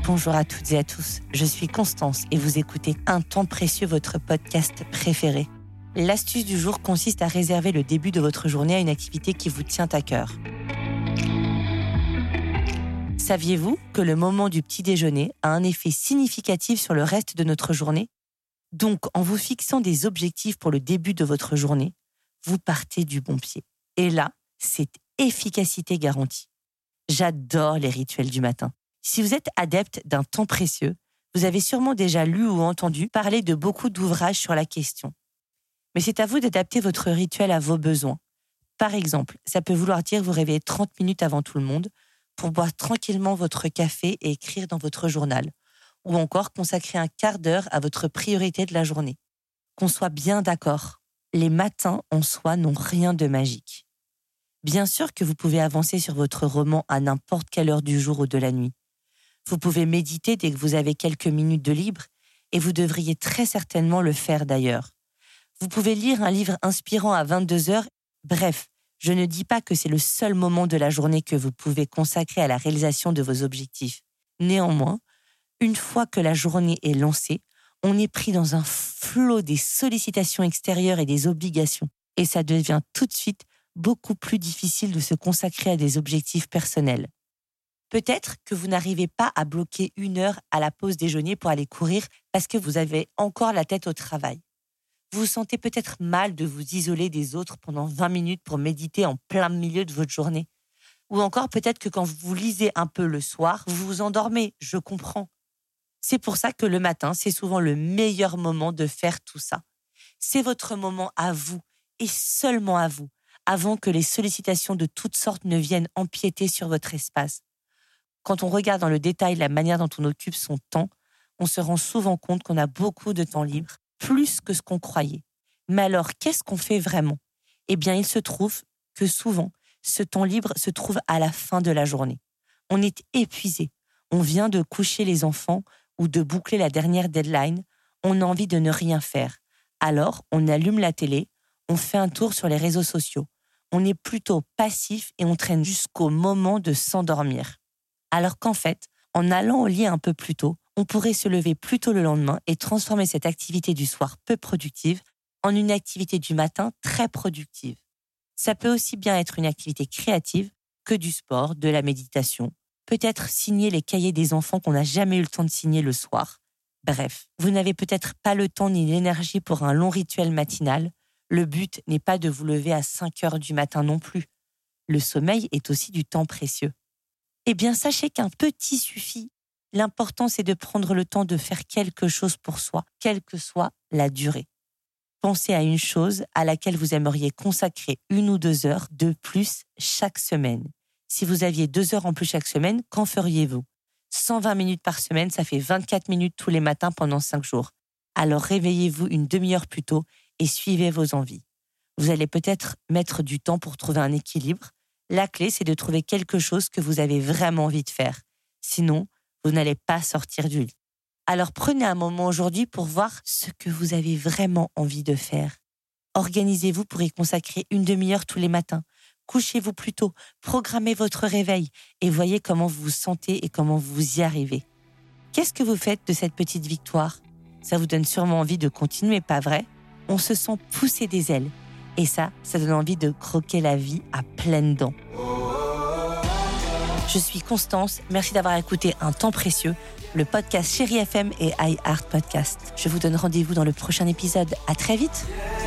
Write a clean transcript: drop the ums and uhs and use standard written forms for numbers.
Bonjour à toutes et à tous, je suis Constance et vous écoutez Un temps précieux, votre podcast préféré. L'astuce du jour consiste à réserver le début de votre journée à une activité qui vous tient à cœur. Saviez-vous que le moment du petit déjeuner a un effet significatif sur le reste de notre journée ? Donc, en vous fixant des objectifs pour le début de votre journée, vous partez du bon pied. Et là, c'est efficacité garantie. J'adore les rituels du matin. Si vous êtes adepte d'un temps précieux, vous avez sûrement déjà lu ou entendu parler de beaucoup d'ouvrages sur la question. Mais c'est à vous d'adapter votre rituel à vos besoins. Par exemple, ça peut vouloir dire vous réveiller 30 minutes avant tout le monde pour boire tranquillement votre café et écrire dans votre journal. Ou encore consacrer un quart d'heure à votre priorité de la journée. Qu'on soit bien d'accord, les matins en soi n'ont rien de magique. Bien sûr que vous pouvez avancer sur votre roman à n'importe quelle heure du jour ou de la nuit. Vous pouvez méditer dès que vous avez quelques minutes de libre et vous devriez très certainement le faire d'ailleurs. Vous pouvez lire un livre inspirant à 22h. Bref, je ne dis pas que c'est le seul moment de la journée que vous pouvez consacrer à la réalisation de vos objectifs. Néanmoins, une fois que la journée est lancée, on est pris dans un flot des sollicitations extérieures et des obligations. Et ça devient tout de suite beaucoup plus difficile de se consacrer à des objectifs personnels. Peut-être que vous n'arrivez pas à bloquer 1 heure à la pause déjeuner pour aller courir parce que vous avez encore la tête au travail. Vous vous sentez peut-être mal de vous isoler des autres pendant 20 minutes pour méditer en plein milieu de votre journée. Ou encore peut-être que quand vous lisez un peu le soir, vous vous endormez, je comprends. C'est pour ça que le matin, c'est souvent le meilleur moment de faire tout ça. C'est votre moment à vous et seulement à vous, avant que les sollicitations de toutes sortes ne viennent empiéter sur votre espace. Quand on regarde dans le détail la manière dont on occupe son temps, on se rend souvent compte qu'on a beaucoup de temps libre, plus que ce qu'on croyait. Mais alors, qu'est-ce qu'on fait vraiment ? Eh bien, il se trouve que souvent, ce temps libre se trouve à la fin de la journée. On est épuisé, on vient de coucher les enfants ou de boucler la dernière deadline, on a envie de ne rien faire. Alors, on allume la télé, on fait un tour sur les réseaux sociaux. On est plutôt passif et on traîne jusqu'au moment de s'endormir. Alors qu'en fait, en allant au lit un peu plus tôt, on pourrait se lever plus tôt le lendemain et transformer cette activité du soir peu productive en une activité du matin très productive. Ça peut aussi bien être une activité créative que du sport, de la méditation, peut-être signer les cahiers des enfants qu'on n'a jamais eu le temps de signer le soir. Bref, vous n'avez peut-être pas le temps ni l'énergie pour un long rituel matinal. Le but n'est pas de vous lever à 5 heures du matin non plus. Le sommeil est aussi du temps précieux. Eh bien, sachez qu'un petit suffit. L'important, c'est de prendre le temps de faire quelque chose pour soi, quelle que soit la durée. Pensez à une chose à laquelle vous aimeriez consacrer 1 ou 2 heures de plus chaque semaine. Si vous aviez 2 heures en plus chaque semaine, qu'en feriez-vous ? 120 minutes par semaine, ça fait 24 minutes tous les matins pendant 5 jours. Alors réveillez-vous une demi-heure plus tôt et suivez vos envies. Vous allez peut-être mettre du temps pour trouver un équilibre. La clé, c'est de trouver quelque chose que vous avez vraiment envie de faire. Sinon, vous n'allez pas sortir du lit. Alors prenez un moment aujourd'hui pour voir ce que vous avez vraiment envie de faire. Organisez-vous pour y consacrer 1 demi-heure tous les matins. Couchez-vous plus tôt, programmez votre réveil et voyez comment vous vous sentez et comment vous y arrivez. Qu'est-ce que vous faites de cette petite victoire ? Ça vous donne sûrement envie de continuer, pas vrai ? On se sent pousser des ailes. Et ça donne envie de croquer la vie à pleines dents. Je suis Constance, merci d'avoir écouté Un temps précieux, le podcast Chérie FM et iHeart Podcast. Je vous donne rendez-vous dans le prochain épisode. À très vite.